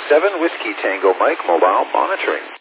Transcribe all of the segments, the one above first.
7 Whiskey Tango Mike mobile monitoring.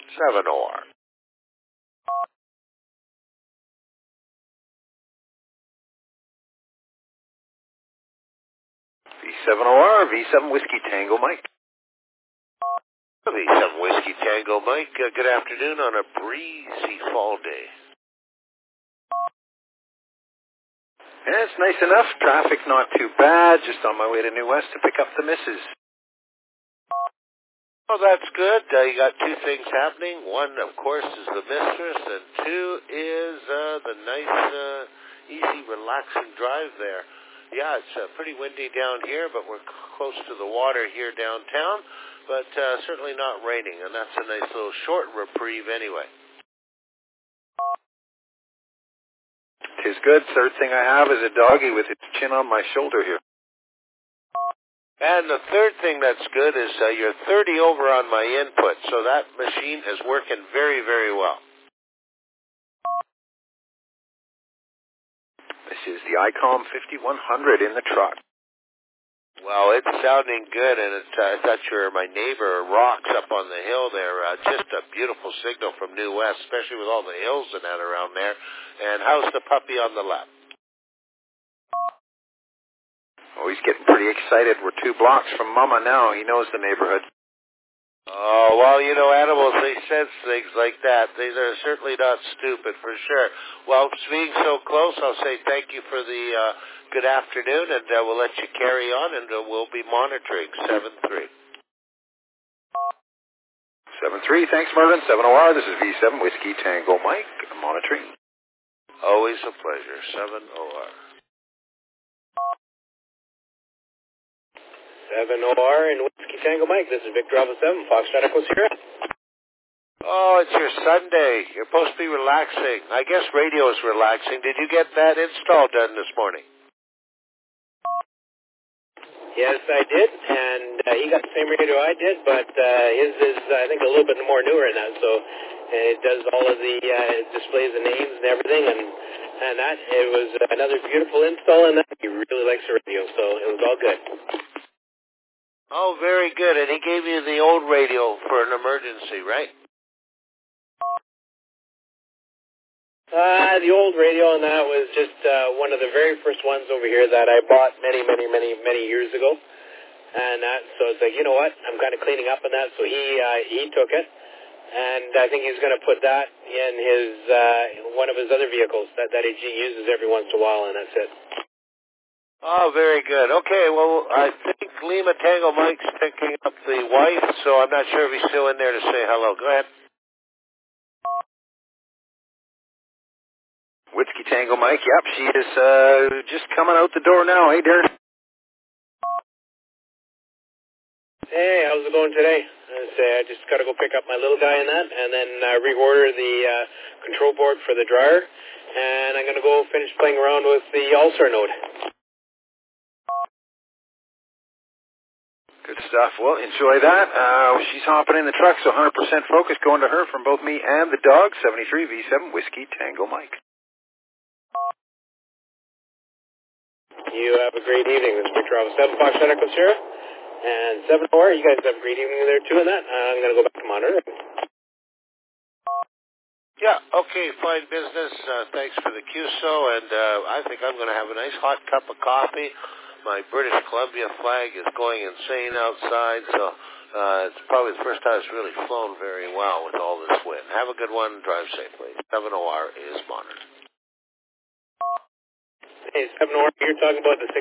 7OR. V7OR, V7 Whiskey Tango Mike. V7 Whiskey Tango Mike, good afternoon on a breezy fall day. Yeah, it's nice enough. Traffic not too bad. Just on my way to New West to pick up the missus. Oh, that's good. You got two things happening. One, of course, is the mistress, and two is the nice, easy, relaxing drive there. Yeah, it's pretty windy down here, but we're close to the water here downtown, but certainly not raining, and that's a nice little short reprieve anyway. 'Tis good. Third thing I have is a doggy with its chin on my shoulder here. And the third thing that's good is you're 30 over on my input, so that machine is working very, very well. This is the ICOM 5100 in the truck. Well, it's sounding good, and I thought my neighbor Rocks up on the hill there. Just a beautiful signal from New West, especially with all the hills and that around there. And how's the puppy on the left? Oh, he's getting pretty excited. We're 2 blocks from Mama now. He knows the neighborhood. Oh, well, animals, they sense things like that. They're certainly not stupid, for sure. Well, being so close, I'll say thank you for the good afternoon, and we'll let you carry on, and we'll be monitoring 7-3. 7-3, thanks, Mervyn. 7OR, this is V7 Whiskey Tango Mike, monitoring. Always a pleasure. 7OR. 7OR and Whiskey Tango Mike. This is Victor Alpha 7, Foxtrot Echo Sierra. Oh, it's your Sunday. You're supposed to be relaxing. I guess radio is relaxing. Did you get that install done this morning? Yes, I did, and he got the same radio I did, but his is, I think, a little bit more newer than that, so it does all of the displays the names and everything, and that, it was another beautiful install, and that he really likes the radio, so it was all good. Oh, very good, and he gave you the old radio for an emergency, right? The old radio, and that was just one of the very first ones over here that I bought many years ago. And that, so it's like, you know what, I'm kind of cleaning up on that, so he took it. And I think he's going to put that in his one of his other vehicles that he uses every once in a while, and that's it. Oh, very good. Okay, well, I think Lima Tango Mike's picking up the wife, so I'm not sure if he's still in there to say hello. Go ahead. Whiskey Tango Mike, yep, she is just coming out the door now. Hey, Darren. Hey, how's it going today? I just got to go pick up my little guy in that, and then reorder the control board for the dryer, and I'm going to go finish playing around with the All-Star node. Good stuff. Well, enjoy that. She's hopping in the truck, so 100% focus going to her from both me and the dog. 73 V7 Whiskey Tango Mike. You have a great evening. This is Victor Alpha 7, Foxtrot Echo Sierra, and 7OR. You guys have a great evening there too. And that I'm going to go back to monitor. Yeah, okay, fine business. Thanks for the QSO, and I think I'm going to have a nice hot cup of coffee. My British Columbia flag is going insane outside, so it's probably the first time it's really flown very well with all this wind. Have a good one. Drive safely. 7OR is monitored. Hey, 7OR, you're talking about the